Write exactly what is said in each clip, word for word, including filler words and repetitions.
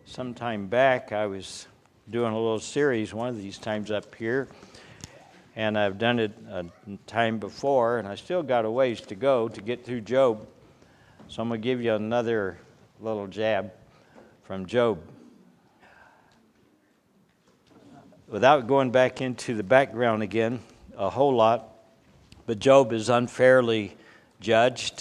some time back, I was doing a little series one of these times up here, and I've done it a time before, and I still got a ways to go to get through Job. So I'm going to give you another little jab from Job. Without going back into the background again a whole lot, but Job is unfairly judged.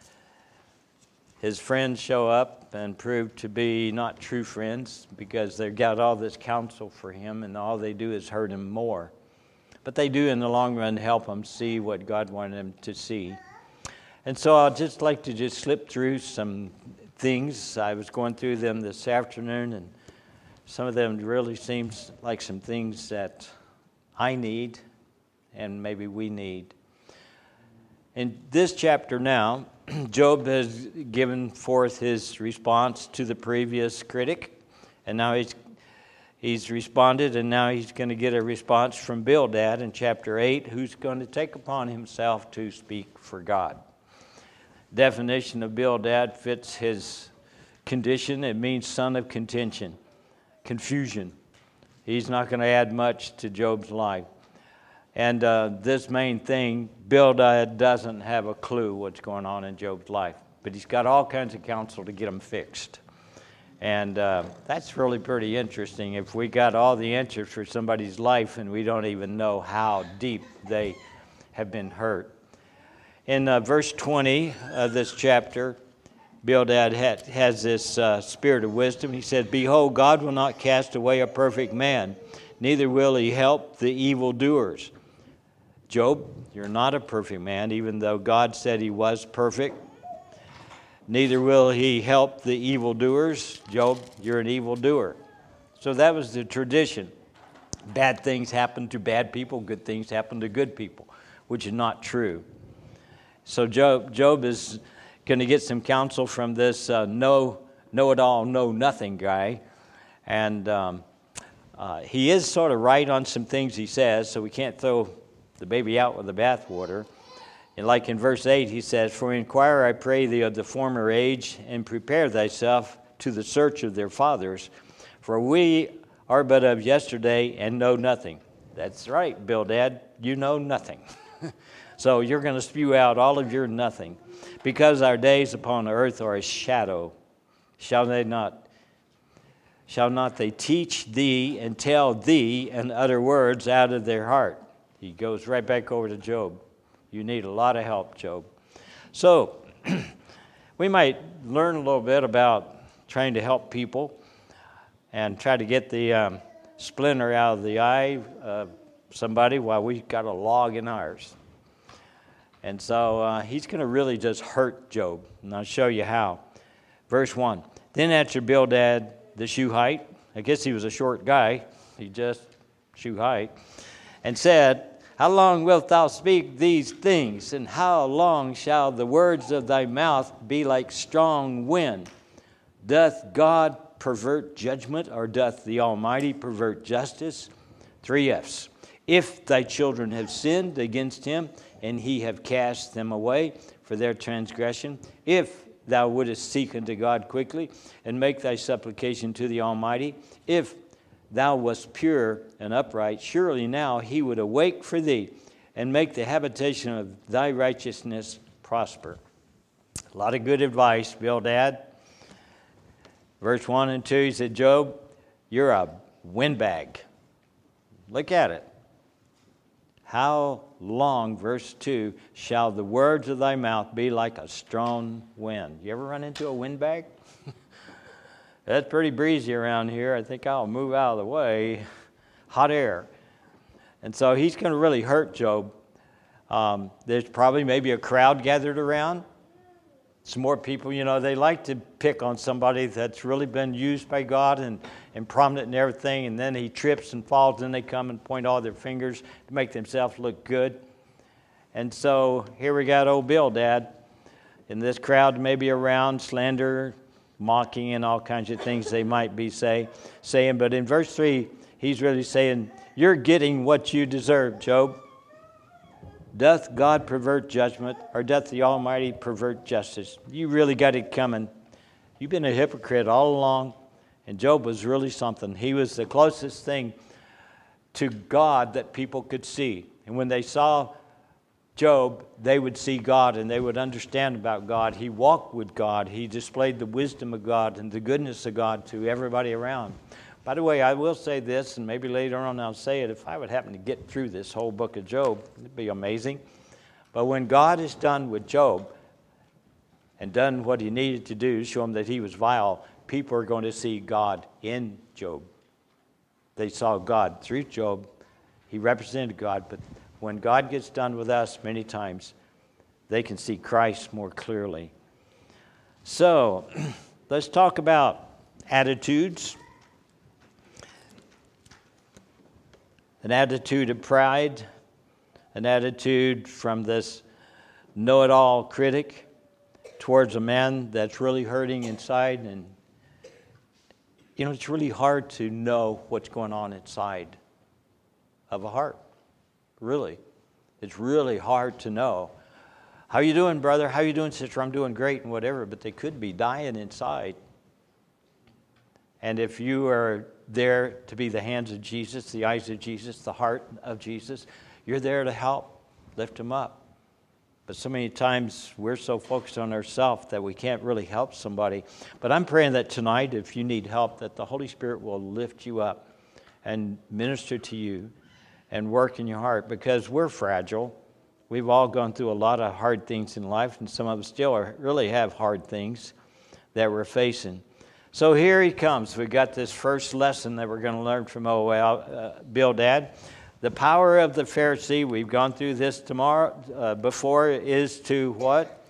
His friends show up and prove to be not true friends because they've got all this counsel for him, and all they do is hurt him more. But they do in the long run help him see what God wanted him to see. And so I'd just like to just slip through some things. I was going through them this afternoon, and some of them really seems like some things that I need and maybe we need. In this chapter now, Job has given forth his response to the previous critic, and now he's he's responded, and now he's going to get a response from Bildad in chapter eight, who's going to take upon himself to speak for God. Definition of Bildad fits his condition. It means son of contention, confusion. He's not going to add much to Job's life. And uh, this main thing, Bildad doesn't have a clue what's going on in Job's life, but he's got all kinds of counsel to get him fixed. And uh, that's really pretty interesting. If we got all the answers for somebody's life and we don't even know how deep they have been hurt. In uh, verse twenty of this chapter, Bildad had, has this uh, spirit of wisdom. He said, "Behold, God will not cast away a perfect man, neither will he help the evildoers." Job, you're not a perfect man, even though God said he was perfect. Neither will he help the evildoers. Job, you're an evildoer. So that was the tradition. Bad things happen to bad people, good things happen to good people, which is not true. So Job, Job is going to get some counsel from this uh, know, know-it-all, know-nothing guy. And um, uh, he is sort of right on some things he says, so we can't throw the baby out with the bathwater. And like in verse eight, he says, "For inquire, I pray thee, of the former age, and prepare thyself to the search of their fathers. For we are but of yesterday, and know nothing." That's right, Bildad, you know nothing. So you're going to spew out all of your nothing. "Because our days upon the earth are a shadow, shall they not, shall not they teach thee and tell thee and utter words out of their heart?" He goes right back over to Job. You need a lot of help, Job. So we might learn a little bit about trying to help people and try to get the um, splinter out of the eye of somebody while we got a log in ours. And so uh, he's going to really just hurt Job, and I'll show you how. Verse one, "Then answered Bildad the Shuhite," I guess he was a short guy, he just Shuhite, "and said, How long wilt thou speak these things, and how long shall the words of thy mouth be like strong wind? Doth God pervert judgment, or doth the Almighty pervert justice?" Three F's. "If thy children have sinned against him, and he have cast them away for their transgression, if thou wouldest seek unto God quickly, and make thy supplication to the Almighty, if thou wast pure and upright, surely now he would awake for thee, and make the habitation of thy righteousness prosper." A lot of good advice, Bildad. Verse one and two, he said, "Job, you're a windbag." Look at it. "How long," verse two, "shall the words of thy mouth be like a strong wind?" You ever run into a windbag? That's pretty breezy around here. I think I'll move out of the way. Hot air. And so he's going to really hurt Job. Um, there's probably maybe a crowd gathered around. Some more people, you know, they like to pick on somebody that's really been used by God and, and prominent and everything, and then he trips and falls, and they come and point all their fingers to make themselves look good. And so here we got old Bildad, and this crowd maybe around, slander, mocking, and all kinds of things they might be say, saying. But in verse three, he's really saying, you're getting what you deserve, Job. Doth God pervert judgment, or doth the Almighty pervert justice? You really got it coming. You've been a hypocrite all along. And Job was really something. He was the closest thing to God that people could see. And when they saw Job, they would see God and they would understand about God. He walked with God. He displayed the wisdom of God and the goodness of God to everybody around. By the way, I will say this, and maybe later on I'll say it, if I would happen to get through this whole book of Job, it'd be amazing. But when God is done with Job and done what he needed to do, show him that he was vile, people are going to see God in Job. They saw God through Job. He represented God, but when God gets done with us, many times, they can see Christ more clearly. So, let's talk about attitudes. An attitude of pride, an attitude from this know-it-all critic towards a man that's really hurting inside. And, you know, it's really hard to know what's going on inside of a heart. Really. It's really hard to know. How you doing, brother? How you doing, sister? I'm doing great and whatever, but they could be dying inside. And if you are there to be the hands of Jesus, the eyes of Jesus, the heart of Jesus, you're there to help, lift them up. But so many times we're so focused on ourselves that we can't really help somebody. But I'm praying that tonight, if you need help, that the Holy Spirit will lift you up and minister to you and work in your heart, because we're fragile. We've all gone through a lot of hard things in life, and some of us still are, really have hard things that we're facing. So here he comes. We got this first lesson that we're going to learn from oh, uh, Bildad. The power of the Pharisee, we've gone through this tomorrow uh, before, is to what?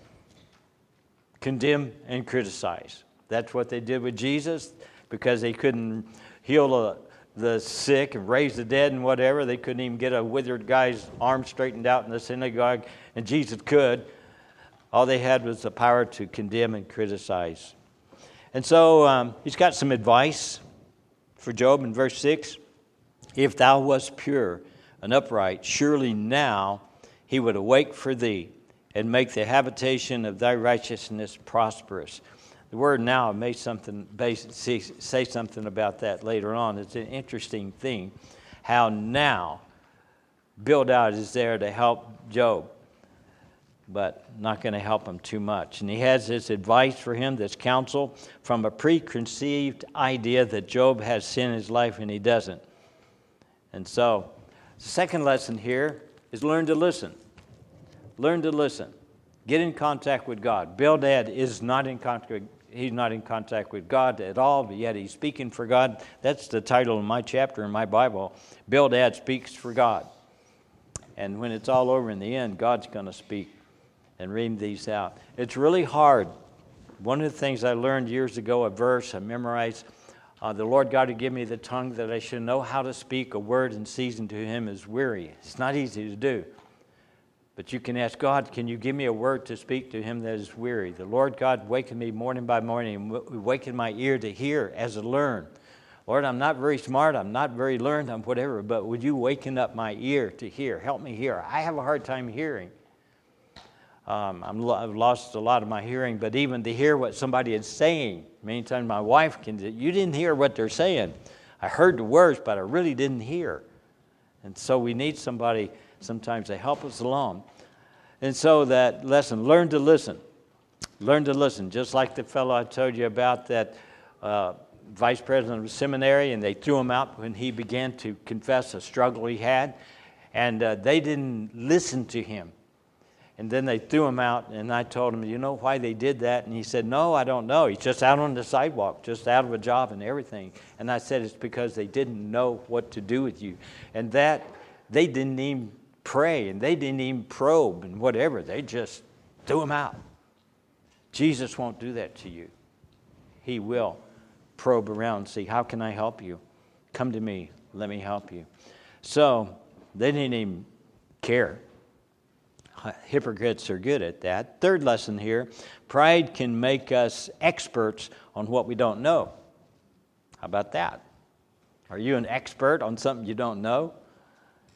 Condemn and criticize. That's what they did with Jesus, because they couldn't heal a the sick and raise the dead and whatever. They couldn't even get a withered guy's arm straightened out in the synagogue, and Jesus could. All they had was the power to condemn and criticize. And so um, he's got some advice for Job in verse six. If thou wast pure and upright, surely now he would awake for thee and make the habitation of thy righteousness prosperous. The word now may something say something about that later on. It's an interesting thing how now Bildad is there to help Job, but not going to help him too much. And he has this advice for him, this counsel, from a preconceived idea that Job has sin in his life and he doesn't. And so the second lesson here is learn to listen. Learn to listen. Get in contact with God. Bildad is not in contact. He's not in contact with God at all, but yet he's speaking for God. That's the title of my chapter in my Bible. Bildad speaks for God. And when it's all over in the end, God's going to speak and read these out. It's really hard. One of the things I learned years ago, a verse I memorized, uh, the Lord God who gave me the tongue that I should know how to speak a word in season to him is weary. It's not easy to do. But you can ask God, can you give me a word to speak to him that is weary? The Lord God wakened me morning by morning and wakened my ear to hear as to learn. Lord, I'm not very smart, I'm not very learned, I'm whatever, but would you waken up my ear to hear? Help me hear. I have a hard time hearing. Um, I'm, I've lost a lot of my hearing, but even to hear what somebody is saying, many times my wife can say, you didn't hear what they're saying. I heard the words, but I really didn't hear. And so we need somebody sometimes to help us along. And so that lesson, learn to listen. Learn to listen. Just like the fellow I told you about, that uh, vice president of the seminary, and they threw him out when he began to confess a struggle he had. And uh, they didn't listen to him. And then they threw him out, and I told him, you know why they did that? And he said, no, I don't know. He's just out on the sidewalk, just out of a job and everything. And I said, it's because they didn't know what to do with you. And that, they didn't even pray, and they didn't even probe and whatever. They just threw him out. Jesus won't do that to you. He will probe around and see, how can I help you? Come to me. Let me help you. So they didn't even care. Hypocrites are good at that. Third lesson here, pride can make us experts on what we don't know. How about that? Are you an expert on something you don't know?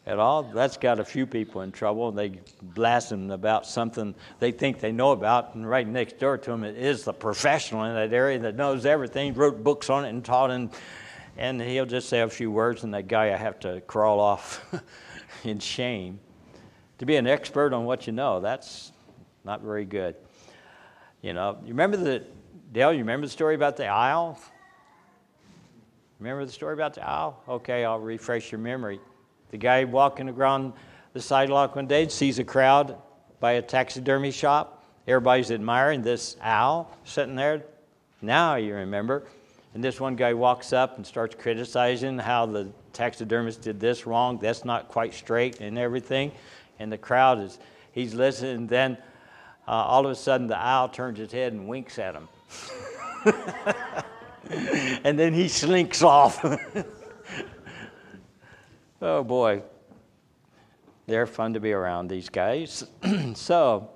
at all. That's got a few people in trouble. They blast them about something they think they know about, and right next door to them it is the professional in that area that knows everything, wrote books on it and taught, and, and he'll just say a few words, and that guy I have to crawl off in shame. To be an expert on what you know, that's not very good. You know, you remember the, Dale, you remember the story about the owl? Remember the story about the owl? Okay, I'll refresh your memory. The guy walking around the sidewalk one day sees a crowd by a taxidermy shop. Everybody's admiring this owl sitting there. Now you remember. And this one guy walks up and starts criticizing how the taxidermist did this wrong. That's not quite straight and everything. And the crowd is, he's listening. And then uh, all of a sudden the owl turns his head and winks at him. And then he slinks off. Oh boy, they're fun to be around, these guys. So,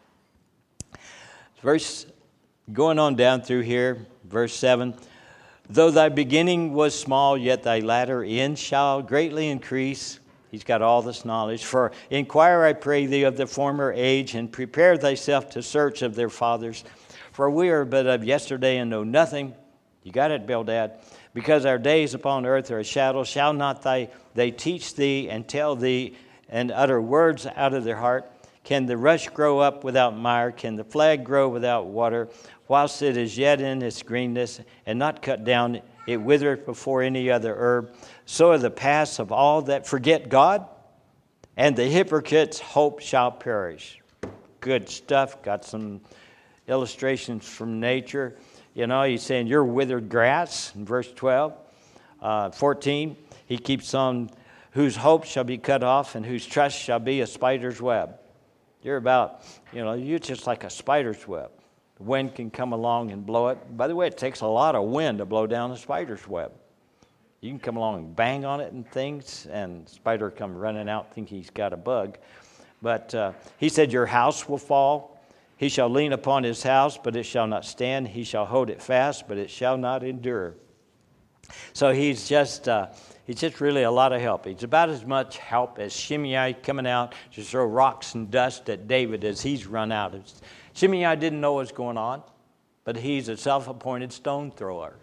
verse, going on down through here, verse seven. Though thy beginning was small, yet thy latter end shall greatly increase. He's got all this knowledge. For inquire, I pray thee, of the former age, and prepare thyself to search of their fathers. For we are but of yesterday and know nothing. You got it, Bildad. Because our days upon earth are a shadow, shall not thy, they teach thee and tell thee and utter words out of their heart? Can the rush grow up without mire? Can the flag grow without water? Whilst it is yet in its greenness and not cut down, it withereth before any other herb. So are the paths of all that forget God, and the hypocrite's hope shall perish. Good stuff. Got some illustrations from nature. You know, he's saying, you're withered grass, in verse twelve. Uh, fourteen, he keeps on, whose hope shall be cut off, and whose trust shall be a spider's web. You're about, you know, you're just like a spider's web. The wind can come along and blow it. By the way, it takes a lot of wind to blow down a spider's web. You can come along and bang on it and things, and the spider come running out thinking he's got a bug. But uh, he said, your house will fall. He shall lean upon his house, but it shall not stand. He shall hold it fast, but it shall not endure. So he's just uh, he's just really a lot of help. He's about as much help as Shimei coming out to throw rocks and dust at David as he's run out. Shimei didn't know what's going on, but he's a self-appointed stone thrower.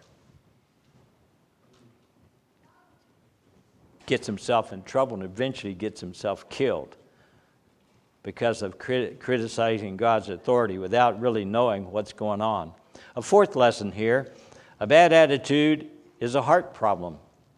Gets himself in trouble and eventually gets himself killed because of crit- criticizing God's authority without really knowing what's going on. A fourth lesson here, a bad attitude is a heart problem.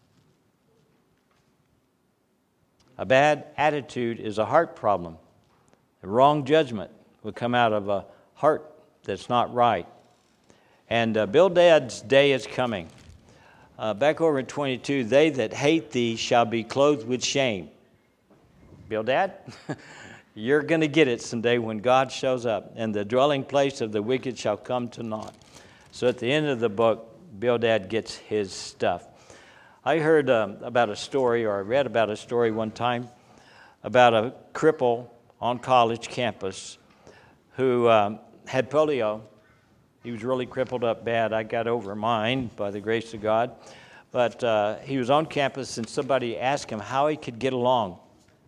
A bad attitude is a heart problem. A wrong judgment will come out of a heart that's not right. And uh, Bildad's day is coming. Uh, back over in twenty-two, they that hate thee shall be clothed with shame. Bildad? You're going to get it someday when God shows up, and the dwelling place of the wicked shall come to naught. So at the end of the book, Bildad gets his stuff. I heard um, about a story, or I read about a story one time, about a cripple on college campus who um, had polio. He was really crippled up bad. I got over mine by the grace of God. But uh, he was on campus, and somebody asked him how he could get along.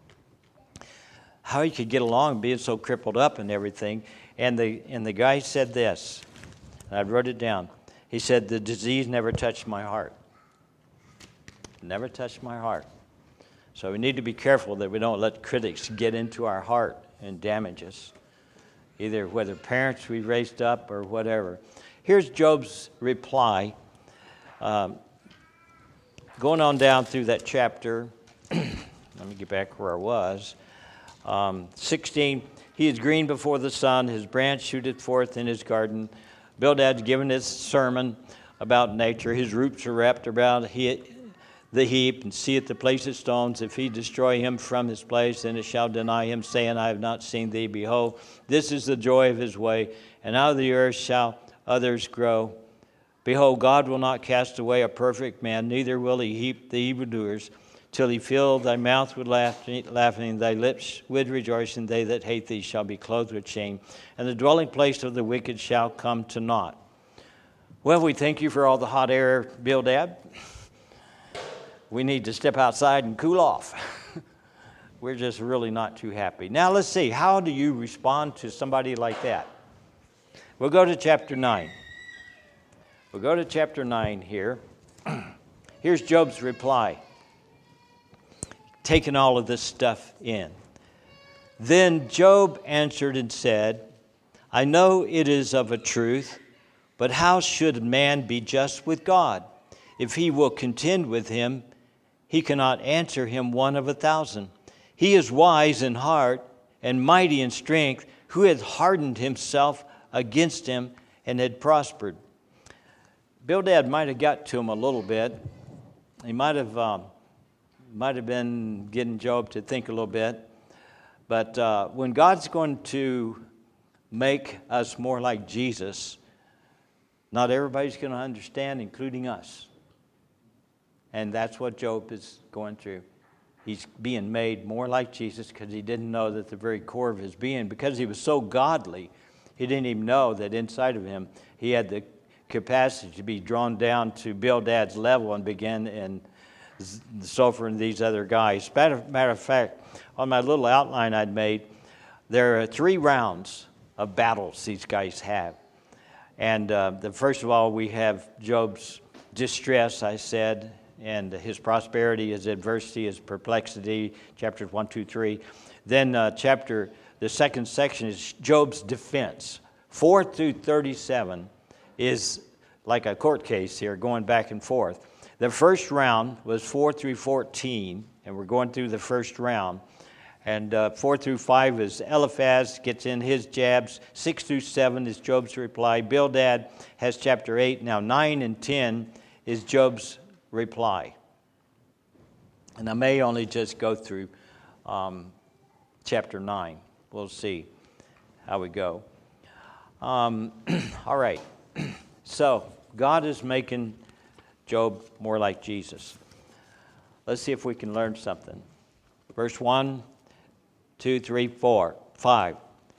How he could get along being so crippled up and everything. And the and the guy said this, and I wrote it down. He said, the disease never touched my heart. Never touched my heart. So we need to be careful that we don't let critics get into our heart and damage us, either whether parents we raised up or whatever. Here's Job's reply. Um, going on down through that chapter, let me get back where I was. Um, sixteen, he is green before the sun, his branch shooteth forth in his garden. Bildad's given his sermon about nature. His roots are wrapped about he, the heap, and seeth the place of stones. If he destroy him from his place, then it shall deny him, saying, I have not seen thee. Behold, this is the joy of his way, and out of the earth shall others grow. Behold, God will not cast away a perfect man, neither will he heap the evildoers, till he fill thy mouth with laughing, laughing, thy lips with rejoicing. They that hate thee shall be clothed with shame, and the dwelling place of the wicked shall come to naught. Well, we thank you for all the hot air, Bildad. We need to step outside and cool off. we're just really not too happy. Now let's see, how do you respond to somebody like that? We'll go to chapter nine. We'll go to chapter nine here. Here's Job's reply, taking all of this stuff in. Then Job answered and said, I know it is of a truth, but how should man be just with God? If he will contend with him, he cannot answer him one of a thousand. He is wise in heart and mighty in strength, who had hardened himself against him and had prospered. Bildad might have got to him a little bit. He might have um, might have been getting Job to think a little bit. But uh, when God's going to make us more like Jesus, not everybody's going to understand, including us. And that's what Job is going through. He's being made more like Jesus because he didn't know that the very core of his being, because he was so godly, he didn't even know that inside of him he had the capacity to be drawn down to Bildad's level and begin and Zophar and these other guys. Matter, matter of fact, on my little outline I'd made, there are three rounds of battles these guys have. And uh, the first of all, we have Job's distress, I said, and his prosperity, his adversity, his perplexity, chapters one, two, three. Then uh, chapter, the second section is Job's defense. four through thirty-seven is like a court case here, going back and forth. The first round was four through fourteen, and we're going through the first round. And uh, four through five is Eliphaz gets in his jabs. six through seven is Job's reply. Bildad has chapter eight. Now nine and ten is Job's reply. And I may only just go through um, chapter nine. We'll see how we go. Um, all right. So God is making Job more like Jesus. Let's see if we can learn something. Verse one, two, three, four, five.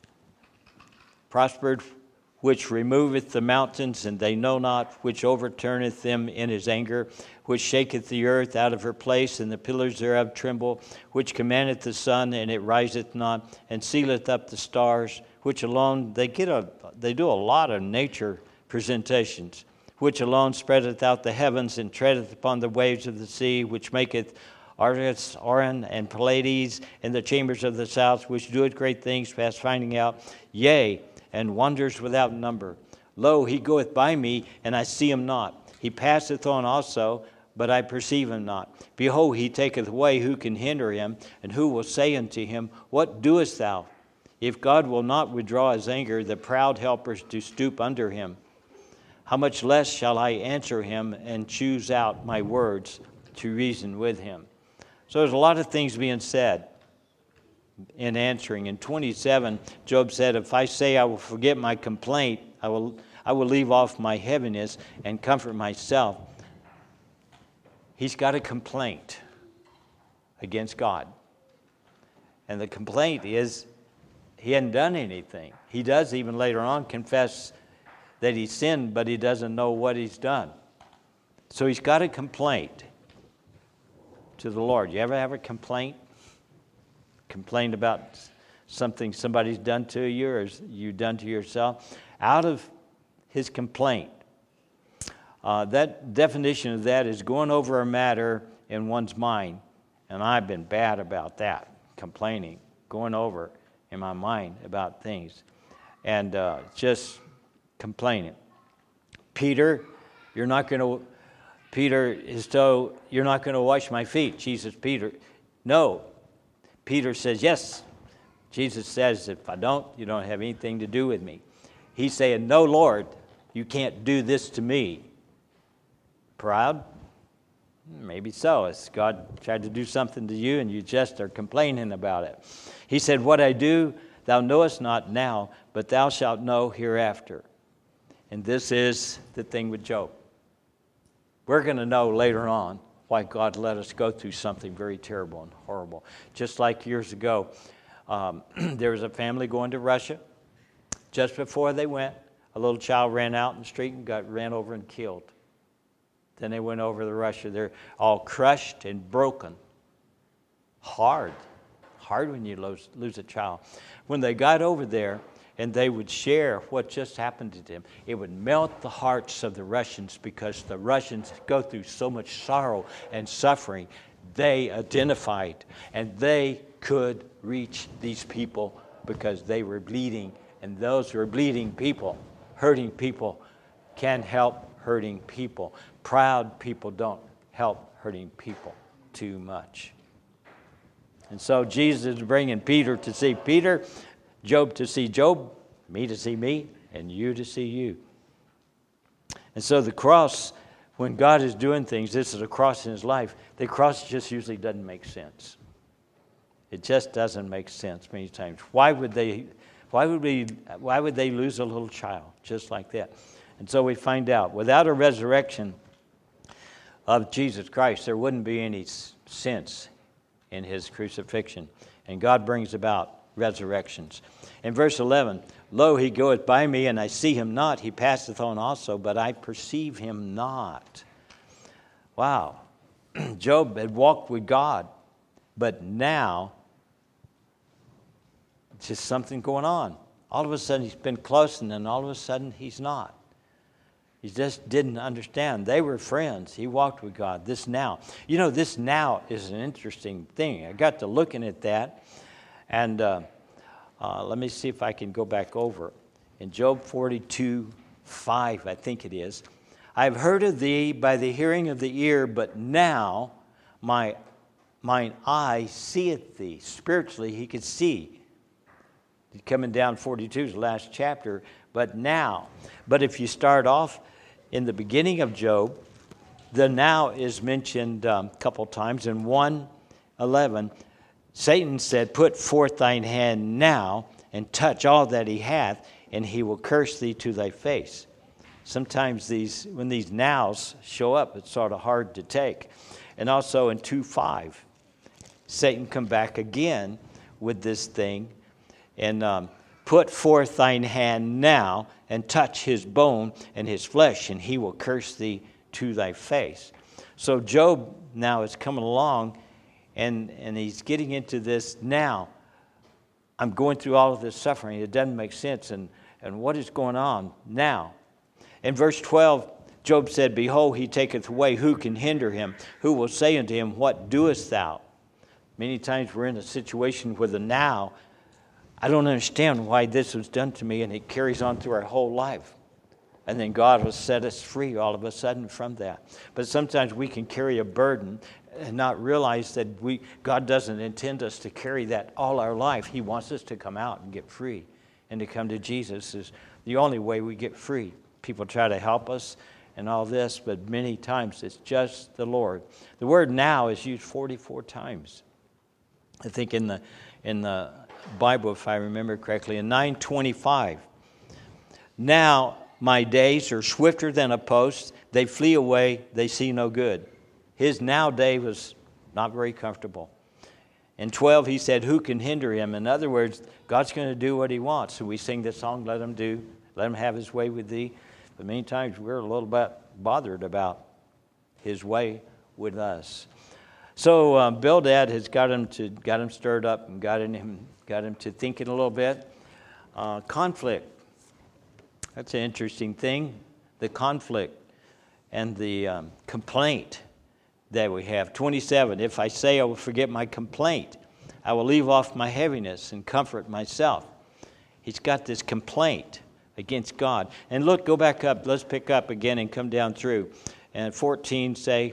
Prospered, which removeth the mountains, and they know not, which overturneth them in his anger, which shaketh the earth out of her place, and the pillars thereof tremble, which commandeth the sun, and it riseth not, and sealeth up the stars, which alone, they get a, they do a lot of nature presentations, which alone spreadeth out the heavens, and treadeth upon the waves of the sea, which maketh Argus, Oran, and Pleiades in the chambers of the south, which doeth great things past finding out, yea, and wonders without number. Lo, he goeth by me, and I see him not. He passeth on also, but I perceive him not. Behold, he taketh away, who can hinder him? And who will say unto him, what doest thou? If God will not withdraw his anger, the proud helpers do stoop under him. How much less shall I answer him and choose out my words to reason with him? So there's a lot of things being said in answering. In twenty-seven, Job said, if I say I will forget my complaint, I will, I will leave off my heaviness and comfort myself. He's got a complaint against God. And the complaint is he hadn't done anything. He does even later on confess that he sinned, but he doesn't know what he's done. So he's got a complaint to the Lord. You ever have a complaint? Complained about something somebody's done to you or you've done to yourself? Out of his complaint. Uh, that definition of that is going over a matter in one's mind. And I've been bad about that, complaining, going over in my mind about things. And uh, just complaining. Peter, you're not going to, Peter is told, you're not going to wash my feet. Jesus, Peter, no. Peter says, yes. Jesus says, if I don't, you don't have anything to do with me. He's saying, no, Lord, you can't do this to me. Proud? Maybe so. It's God tried to do something to you and you just are complaining about it. He said, what I do, thou knowest not now, but thou shalt know hereafter. And this is the thing with Job. We're going to know later on why God let us go through something very terrible and horrible. Just like years ago, um, there was a family going to Russia. Just before they went, a little child ran out in the street and got ran over and killed. Then they went over to Russia. They're all crushed and broken. Hard. hard when you lose, lose a child. When they got over there and they would share what just happened to them, it would melt the hearts of the Russians, because the Russians go through so much sorrow and suffering. They identified, and they could reach these people because they were bleeding, and those who are bleeding people, hurting people, can help hurting people. Proud people don't help hurting people too much. And so Jesus is bringing Peter to see Peter, Job to see Job, me to see me, and you to see you. And so the cross, when God is doing things, this is a cross in his life, the cross just usually doesn't make sense. It just doesn't make sense many times. Why would they, why would we, why would they lose a little child just like that? And so we find out, without a resurrection of Jesus Christ, there wouldn't be any sense in his crucifixion. And God brings about resurrections. In verse eleven, lo, he goeth by me, and I see him not. He passeth on also, but I perceive him not. Wow. Job had walked with God, but now, just something going on. All of a sudden, he's been close, and then all of a sudden, he's not. He just didn't understand. They were friends. He walked with God. This now. You know, this now is an interesting thing. I got to looking at that, and uh, uh, let me see if I can go back over. In Job forty-two, five, I think it is, I have heard of thee by the hearing of the ear, but now my mine eye seeth thee. Spiritually, he could see. Coming down forty-two is the last chapter, but now. But if you start off in the beginning of Job, the now is mentioned um, a couple times. In one eleven, Satan said, put forth thine hand now and touch all that he hath, and he will curse thee to thy face. Sometimes these, when these nows show up, it's sort of hard to take. And also in two five, Satan come back again with this thing, and um, put forth thine hand now and touch his bone and his flesh, and he will curse thee to thy face. So Job now is coming along, and, and he's getting into this now. I'm going through all of this suffering. It doesn't make sense. And, and what is going on now? In verse twelve, Job said, behold, he taketh away. Who can hinder him? Who will say unto him, what doest thou? Many times we're in a situation where the now, I don't understand why this was done to me, and it carries on through our whole life. And then God will set us free all of a sudden from that. But sometimes we can carry a burden and not realize that we God doesn't intend us to carry that all our life. He wants us to come out and get free. And to come to Jesus is the only way we get free. People try to help us and all this, but many times it's just the Lord. The word now is used forty-four times. I think in the in the Bible, if I remember correctly, in nine twenty-five. Now my days are swifter than a post. They flee away. They see no good. His now day was not very comfortable. In twelve, he said, who can hinder him? In other words, God's going to do what he wants. So we sing this song, let him do, let him have his way with thee. But many times we're a little bit bothered about his way with us. So um, Bildad has got him to got him stirred up and got him got him to thinking a little bit. Uh, conflict. That's an interesting thing. The conflict and the um, complaint that we have. twenty-seven. If I say I will forget my complaint, I will leave off my heaviness and comfort myself. He's got this complaint against God. And look, go back up. Let's pick up again and come down through. And fourteen say.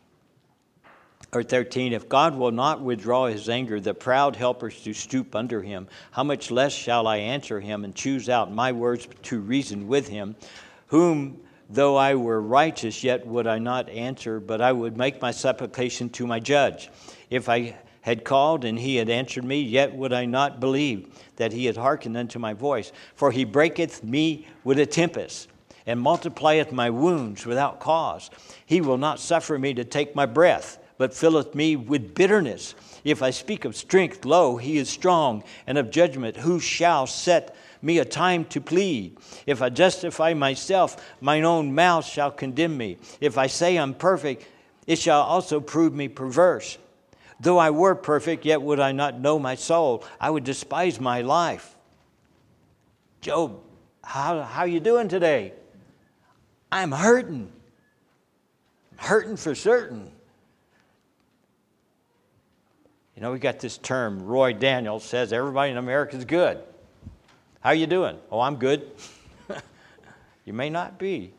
Or thirteen, if God will not withdraw his anger, the proud helpers do stoop under him. How much less shall I answer him and choose out my words to reason with him? Whom, though I were righteous, yet would I not answer, but I would make my supplication to my judge. If I had called and he had answered me, yet would I not believe that he had hearkened unto my voice. For he breaketh me with a tempest, and multiplieth my wounds without cause. He will not suffer me to take my breath, but filleth me with bitterness. If I speak of strength, lo, he is strong, and of judgment, who shall set me a time to plead? If I justify myself, mine own mouth shall condemn me. If I say I'm perfect, it shall also prove me perverse. Though I were perfect, yet would I not know my soul. I would despise my life. Job, how how you doing today? I'm hurting. Hurting for certain. You know, we got this term, Roy Daniels says everybody in America is good. How you doing? Oh, I'm good. You may not be.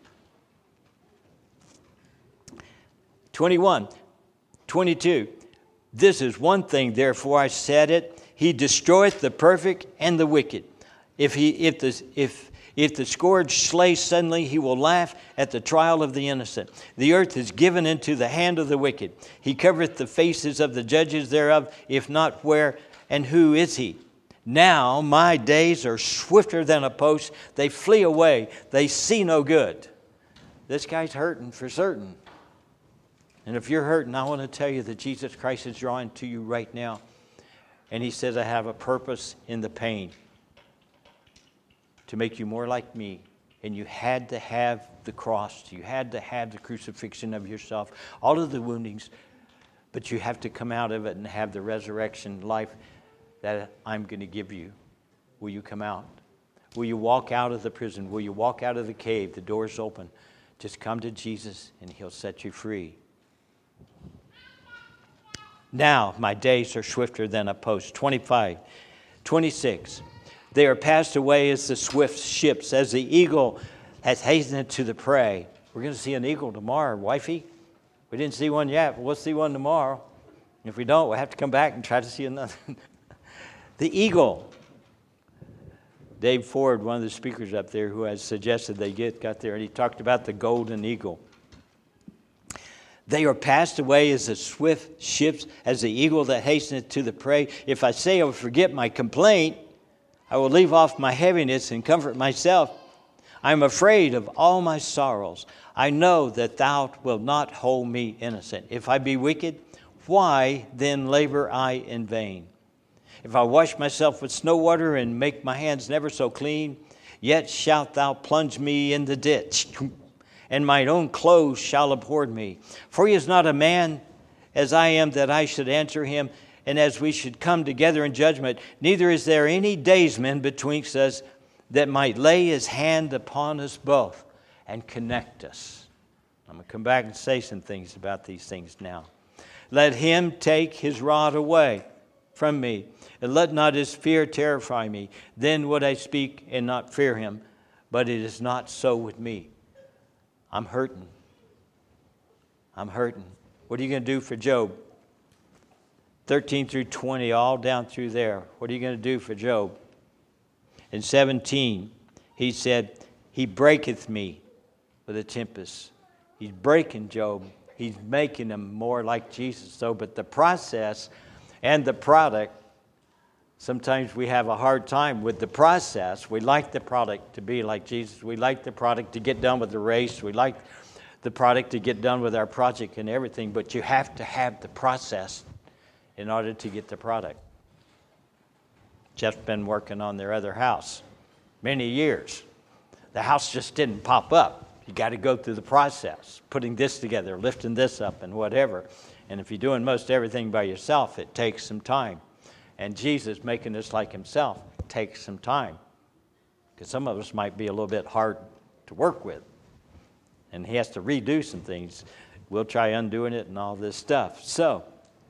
twenty-one, twenty-two. This is one thing, therefore I said it, he destroyeth the perfect and the wicked. If he if the if if the scourge slay suddenly, he will laugh at the trial of the innocent. The earth is given into the hand of the wicked. He covereth the faces of the judges thereof, if not where and who is he? Now my days are swifter than a post. They flee away. They see no good. This guy's hurting for certain. And if you're hurting, I want to tell you that Jesus Christ is drawing to you right now. And he says, I have a purpose in the pain to make you more like me. And you had to have the cross. You had to have the crucifixion of yourself. All of the woundings. But you have to come out of it and have the resurrection life that I'm going to give you. Will you come out? Will you walk out of the prison? Will you walk out of the cave? The door's open. Just come to Jesus and he'll set you free. Now my days are swifter than a post. twenty-five, twenty-six. They are passed away as the swift ships, as the eagle has hastened to the prey. We're going to see an eagle tomorrow, wifey. We didn't see one yet, but we'll see one tomorrow. If we don't, we'll have to come back and try to see another. The eagle. Dave Ford, one of the speakers up there who has suggested they get got there, and he talked about the golden eagle. They are passed away as the swift ships, as the eagle that hasteneth to the prey. If I say I will forget my complaint, I will leave off my heaviness and comfort myself. I am afraid of all my sorrows. I know that thou wilt not hold me innocent. If I be wicked, why then labor I in vain? If I wash myself with snow water and make my hands never so clean, yet shalt thou plunge me in the ditch, and mine own clothes shall abhor me. For he is not a man as I am that I should answer him, and as we should come together in judgment. Neither is there any daysman betwixt us that might lay his hand upon us both and connect us. I'm going to come back and say some things about these things now. Let him take his rod away from me, and let not his fear terrify me. Then would I speak and not fear him, but it is not so with me. I'm hurting. I'm hurting. What are you going to do for Job? thirteen through twenty, all down through there. What are you going to do for Job? In seventeen, he said, he breaketh me with a tempest. He's breaking Job. He's making him more like Jesus. So, but the process and the product, sometimes we have a hard time with the process. We like the product to be like Jesus. We like the product to get done with the race. We like the product to get done with our project and everything. But you have to have the process in order to get the product. Jeff's been working on their other house many years. The house just didn't pop up. You got to go through the process, putting this together, lifting this up and whatever. And if you're doing most everything by yourself, it takes some time. And Jesus making us like himself takes some time. Because some of us might be a little bit hard to work with. And he has to redo some things. We'll try undoing it and all this stuff. So,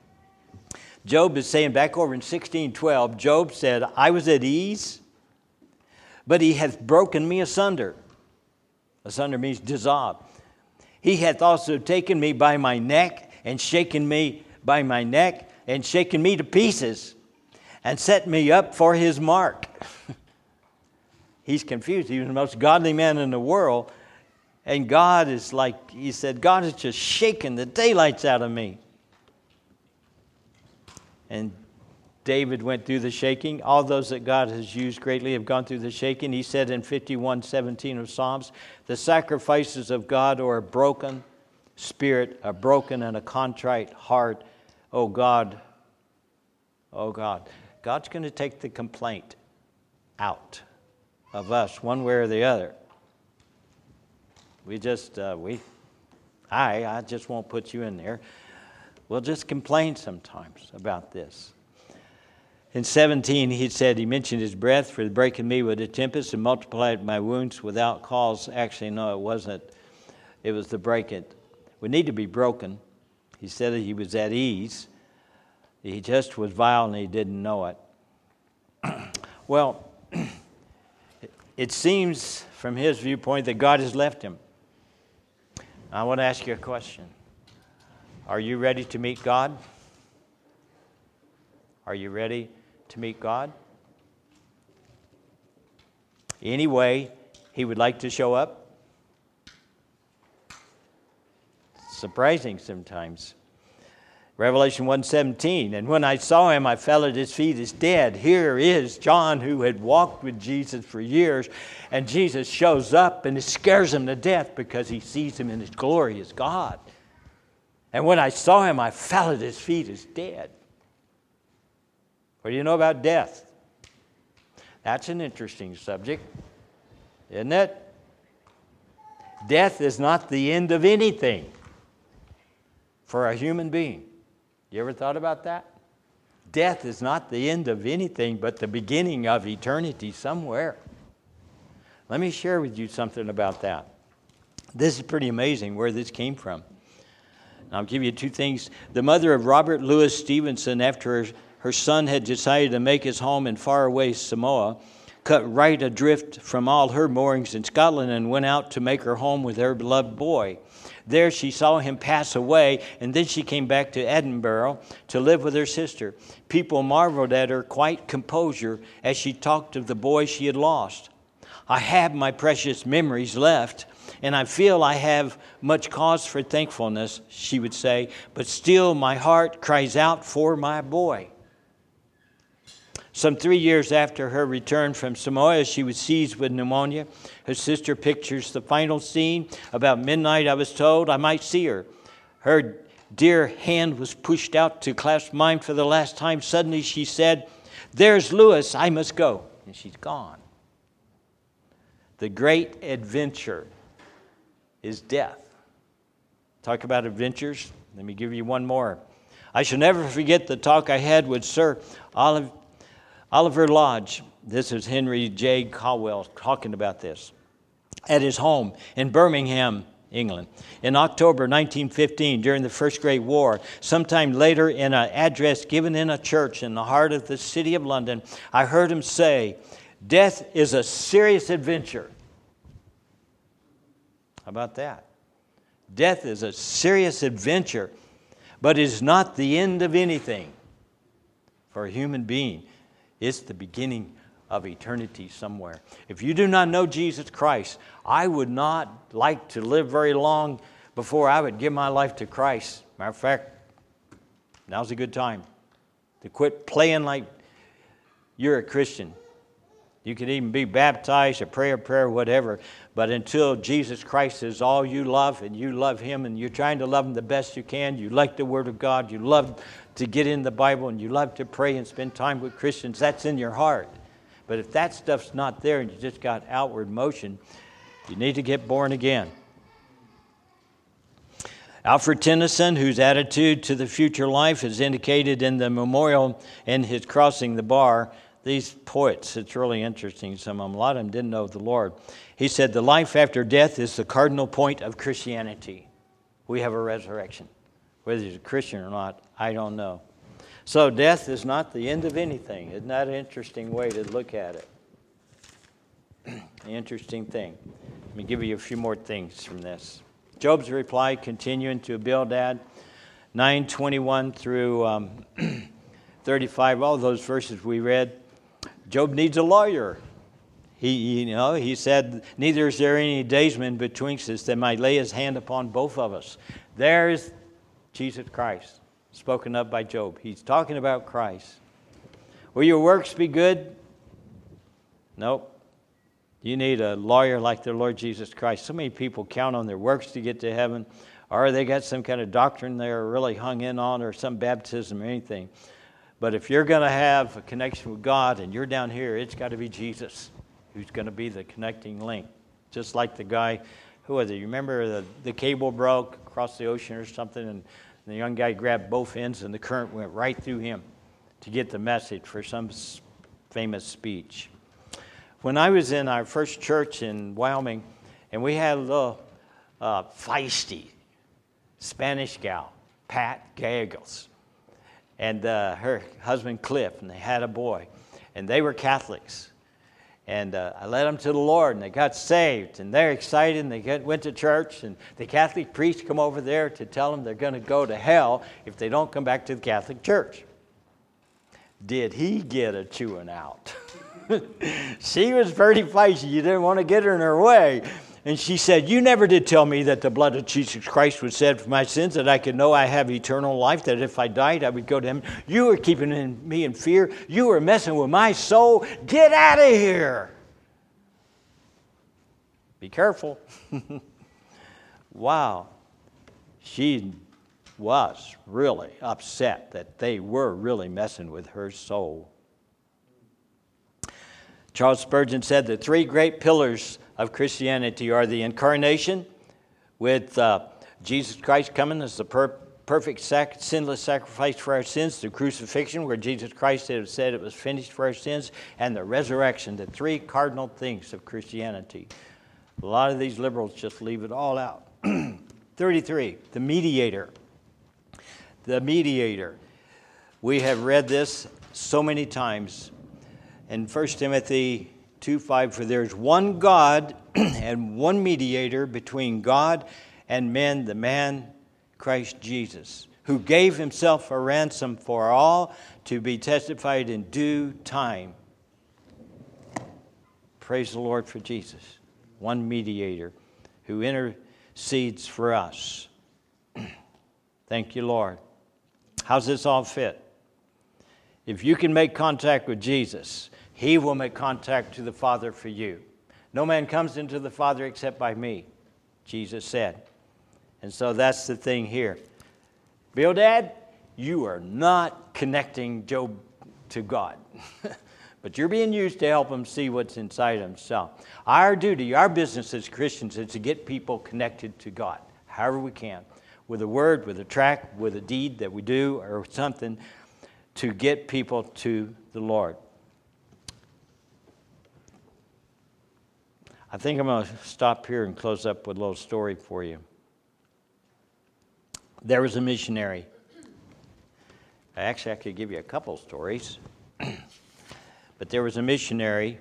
Job is saying back over in sixteen twelve, Job said, I was at ease, but he hath broken me asunder. Asunder means dissolved. He hath also taken me by my neck and shaken me by my neck and shaken me to pieces and set me up for his mark. He's confused. He was the most godly man in the world. And God is like, he said, God is just shaking the daylights out of me. And David went through the shaking. All those that God has used greatly have gone through the shaking. He said in fifty-one seventeen of Psalms, the sacrifices of God are a broken spirit, a broken and a contrite heart. Oh God, oh God. God's going to take the complaint out of us one way or the other. We just, uh, we, I, I just won't put you in there. We'll just complain sometimes about this. In seventeen, he said, he mentioned his breath for breaking me with a tempest and multiplied my wounds without cause. Actually, no, it wasn't. It was the break it. We need to be broken. He said that he was at ease. He just was vile and he didn't know it. Well, it seems from his viewpoint that God has left him. I want to ask you a question. Are you ready to meet God? Are you ready to meet God? Any way he would like to show up? Surprising sometimes. Revelation one seventeen, and when I saw him, I fell at his feet as dead. Here is John, who had walked with Jesus for years, and Jesus shows up and it scares him to death because he sees him in his glory as God. And when I saw him, I fell at his feet as dead. What do you know about death? That's an interesting subject, isn't it? Death is not the end of anything for a human being. You ever thought about that? Death is not the end of anything but the beginning of eternity somewhere. Let me share with you something about that. This is pretty amazing where this came from. I'll give you two things. The mother of Robert Louis Stevenson, after her, her son had decided to make his home in faraway Samoa, cut right adrift from all her moorings in Scotland and went out to make her home with her beloved boy. There she saw him pass away, and then she came back to Edinburgh to live with her sister. People marveled at her quiet composure as she talked of the boy she had lost. I have my precious memories left, and I feel I have much cause for thankfulness, she would say, but still my heart cries out for my boy. Some three years after her return from Samoa, she was seized with pneumonia. Her sister pictures the final scene. About midnight, I was told I might see her. Her dear hand was pushed out to clasp mine for the last time. Suddenly she said, "There's Louis, I must go." And she's gone. The great adventure is death. Talk about adventures. Let me give you one more. I shall never forget the talk I had with Sir Oliver. Oliver Lodge, this is Henry J. Caldwell talking about this, at his home in Birmingham, England, in October nineteen fifteen, during the First Great War. Sometime later, in an address given in a church in the heart of the city of London, I heard him say, "Death is a serious adventure." How about that? Death is a serious adventure, but is not the end of anything for a human being. It's the beginning of eternity somewhere. If you do not know Jesus Christ, I would not like to live very long before I would give my life to Christ. Matter of fact, now's a good time to quit playing like you're a Christian. You could even be baptized or pray a prayer, whatever, but until Jesus Christ is all you love and you love Him and you're trying to love Him the best you can, you like the Word of God, you love to get in the Bible and you love to pray and spend time with Christians, that's in your heart. But if that stuff's not there and you just got outward motion, you need to get born again. Alfred Tennyson, whose attitude to the future life is indicated in the memorial in his Crossing the Bar, these poets, it's really interesting, some of them, a lot of them didn't know the Lord. He said, the life after death is the cardinal point of Christianity. We have a resurrection. Whether he's a Christian or not, I don't know. So death is not the end of anything. Isn't that an interesting way to look at it? An interesting thing. Let me give you a few more things from this. Job's reply, continuing to Bildad, nine twenty-one through um, thirty-five, all those verses we read. Job needs a lawyer. He, you know, he said, neither is there any daysman betwixt us that might lay his hand upon both of us. There's Jesus Christ, spoken of by Job. He's talking about Christ. Will your works be good? Nope. You need a lawyer like the Lord Jesus Christ. So many people count on their works to get to heaven, or they got some kind of doctrine they're really hung in on, or some baptism or anything. But if you're going to have a connection with God and you're down here, it's got to be Jesus who's going to be the connecting link. Just like the guy, who was it? You remember the, the cable broke across the ocean or something, and And the young guy grabbed both ends, and the current went right through him to get the message for some famous speech. When I was in our first church in Wyoming, and we had a little uh, feisty Spanish gal, Pat Gaggles, and uh, her husband Cliff, and they had a boy, and they were Catholics. And uh, I led them to the Lord, and they got saved, and they're excited, and they get, went to church, and the Catholic priest come over there to tell them they're going to go to hell if they don't come back to the Catholic Church. Did he get a chewing out? She was pretty feisty. You didn't want to get her in her way. And she said, you never did tell me that the blood of Jesus Christ was shed for my sins, that I could know I have eternal life, that if I died, I would go to heaven. You were keeping in me in fear. You were messing with my soul. Get out of here. Be careful. Wow. She was really upset that they were really messing with her soul. Charles Spurgeon said the three great pillars of Christianity are the incarnation, with uh, Jesus Christ coming as the per- perfect sac- sinless sacrifice for our sins, the crucifixion, where Jesus Christ had said it was finished for our sins, and the resurrection, the three cardinal things of Christianity. A lot of these liberals just leave it all out. thirty-three, the mediator. The mediator. We have read this so many times. In First Timothy two five, for there is one God and one mediator between God and men, the man Christ Jesus, who gave himself a ransom for all, to be testified in due time. Praise the Lord for Jesus, one mediator who intercedes for us. Thank you, Lord. How's this all fit? If you can make contact with Jesus, he will make contact to the Father for you. No man comes into the Father except by me, Jesus said. And so that's the thing here. Bildad, you are not connecting Job to God. But you're being used to help him see what's inside himself. Our duty, our business as Christians is to get people connected to God, however we can. With a word, with a tract, with a deed that we do, or something to get people to the Lord. I think I'm going to stop here and close up with a little story for you. There was a missionary. Actually, I could give you a couple stories. But there was a missionary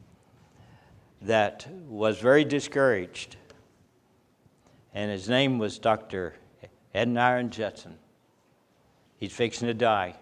that was very discouraged. And his name was Doctor Adoniram Judson. He's fixing to die.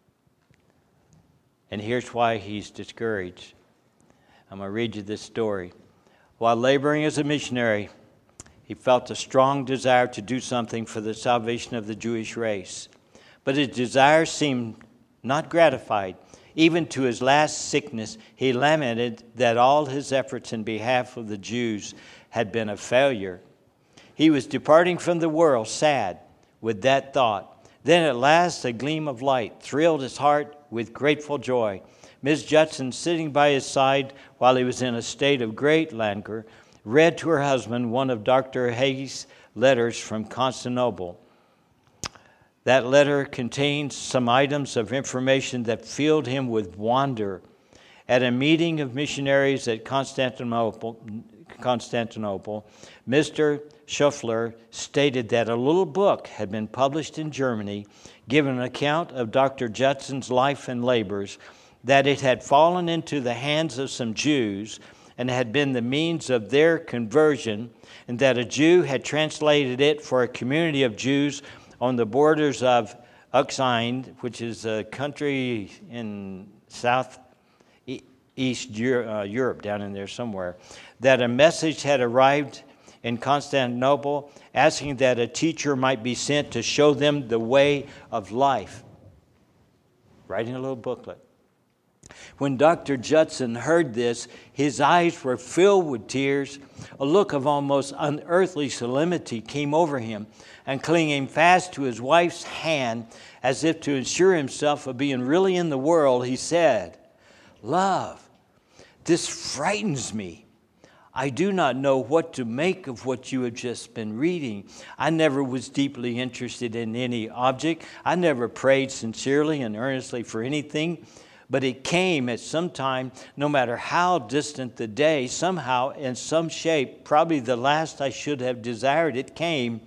And here's why he's discouraged. I'm going to read you this story. While laboring as a missionary, he felt a strong desire to do something for the salvation of the Jewish race. But his desire seemed not gratified. Even to his last sickness, he lamented that all his efforts in behalf of the Jews had been a failure. He was departing from the world, sad with that thought. Then at last a gleam of light thrilled his heart with grateful joy. Miss Judson, sitting by his side while he was in a state of great languor, read to her husband one of Doctor Haig's letters from Constantinople. That letter contained some items of information that filled him with wonder. At a meeting of missionaries at Constantinople, Constantinople, Mister Schuffler stated that a little book had been published in Germany, giving an account of Doctor Judson's life and labors, that it had fallen into the hands of some Jews and had been the means of their conversion, and that a Jew had translated it for a community of Jews on the borders of Uxine, which is a country in southeast Europe, down in there somewhere, that a message had arrived in Constantinople asking that a teacher might be sent to show them the way of life. Writing a little booklet. When Doctor Judson heard this, his eyes were filled with tears. A look of almost unearthly solemnity came over him, and clinging fast to his wife's hand, as if to assure himself of being really in the world, he said, "Love, this frightens me. I do not know what to make of what you have just been reading. I never was deeply interested in any object. I never prayed sincerely and earnestly for anything, but it came at some time, no matter how distant the day, somehow in some shape, probably the last I should have desired, it came.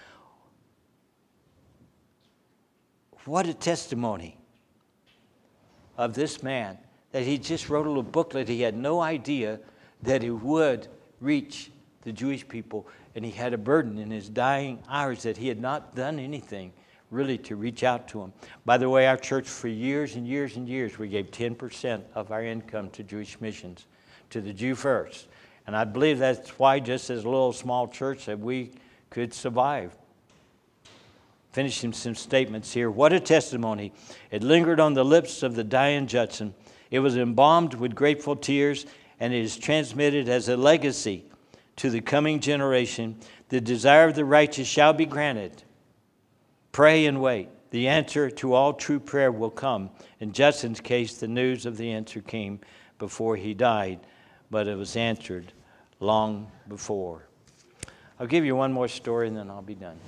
What a testimony of this man, that he just wrote a little booklet. He had no idea that it would reach the Jewish people, and he had a burden in his dying hours that he had not done anything really to reach out to them. By the way, our church for years and years and years, we gave ten percent of our income to Jewish missions, to the Jew first. And I believe that's why, just as a little small church, that we could survive. Finishing some statements here. What a testimony. It lingered on the lips of the dying Judson. It was embalmed with grateful tears, and it is transmitted as a legacy to the coming generation. The desire of the righteous shall be granted. Pray and wait. The answer to all true prayer will come. In Judson's case, the news of the answer came before he died, but it was answered long before. I'll give you one more story and then I'll be done.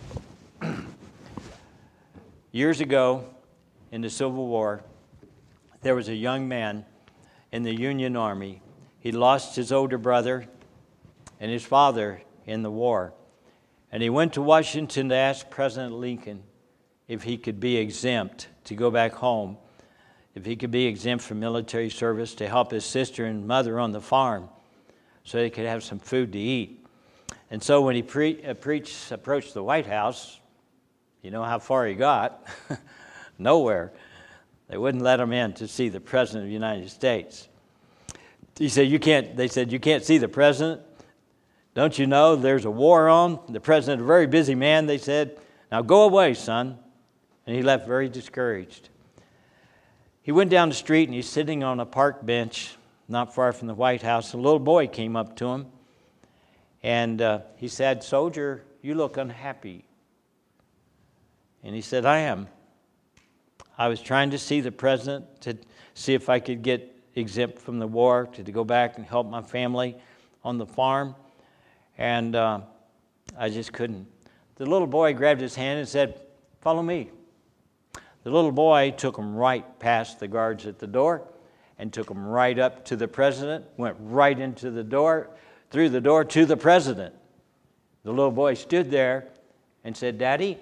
Years ago, in the Civil War, there was a young man in the Union Army. He lost his older brother and his father in the war. And he went to Washington to ask President Lincoln if he could be exempt to go back home, if he could be exempt from military service to help his sister and mother on the farm so they could have some food to eat. And so when he pre- uh, preached, approached the White House, you know how far he got? Nowhere. They wouldn't let him in to see the President of the United States. He said, you can't, they said, you can't see the President? Don't you know there's a war on? The President, a very busy man, they said. Now go away, son. And he left very discouraged. He went down the street and he's sitting on a park bench not far from the White House. A little boy came up to him and uh, he said, "Soldier, you look unhappy." And he said, "I am. I was trying to see the President to see if I could get exempt from the war, to, to go back and help my family on the farm. And uh, I just couldn't." The little boy grabbed his hand and said, "Follow me." The little boy took him right past the guards at the door and took him right up to the President, went right into the door, through the door to the President. The little boy stood there and said, "Daddy,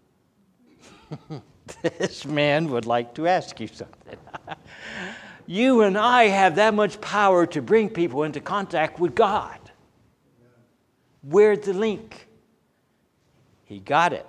this man would like to ask you something." You and I have that much power to bring people into contact with God. Where's the link? He got it.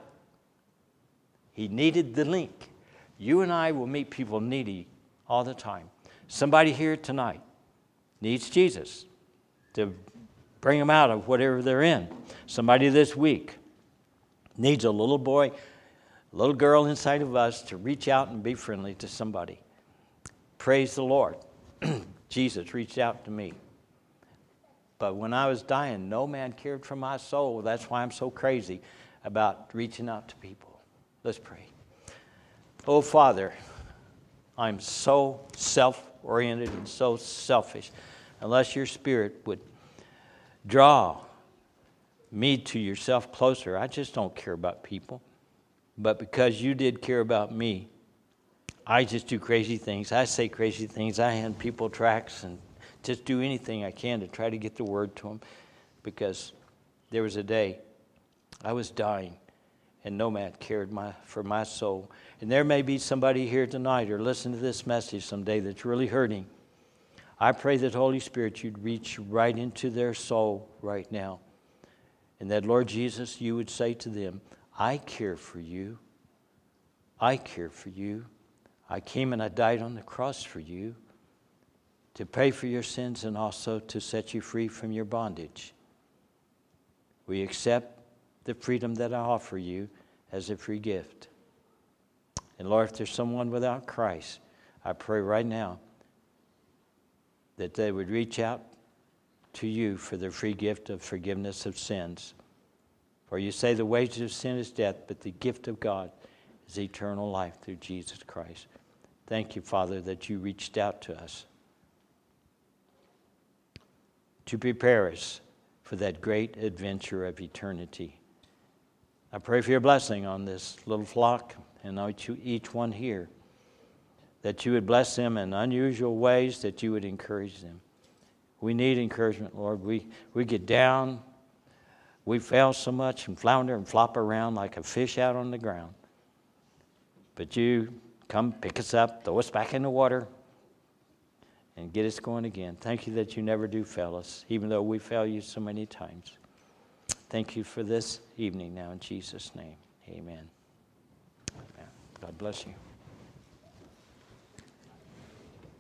He needed the link. You and I will meet people needy all the time. Somebody here tonight needs Jesus to bring them out of whatever they're in. Somebody this week needs a little boy, a little girl inside of us to reach out and be friendly to somebody. Praise the Lord. Jesus reached out to me. But when I was dying, no man cared for my soul. That's why I'm so crazy about reaching out to people. Let's pray. Oh, Father, I'm so self-oriented and so selfish. Unless your Spirit would draw me to yourself closer, I just don't care about people. But because you did care about me, I just do crazy things. I say crazy things. I hand people tracts and just do anything I can to try to get the word to them. Because there was a day I was dying and no man cared my, for my soul. And there may be somebody here tonight or listen to this message someday that's really hurting. I pray that Holy Spirit, you'd reach right into their soul right now. And that, Lord Jesus, you would say to them, "I care for you. I care for you. I came and I died on the cross for you to pay for your sins and also to set you free from your bondage. We accept the freedom that I offer you as a free gift." And Lord, if there's someone without Christ, I pray right now that they would reach out to you for the free gift of forgiveness of sins. For you say the wages of sin is death, but the gift of God is eternal life through Jesus Christ. Thank you, Father, that you reached out to us to prepare us for that great adventure of eternity. I pray for your blessing on this little flock and on each one here, that you would bless them in unusual ways, that you would encourage them. We need encouragement, Lord. We, we get down, we fail so much and flounder and flop around like a fish out on the ground. But you come pick us up, throw us back in the water, and get us going again. Thank you that you never do fail us, even though we fail you so many times. Thank you for this evening now in Jesus' name. Amen. Amen. God bless you.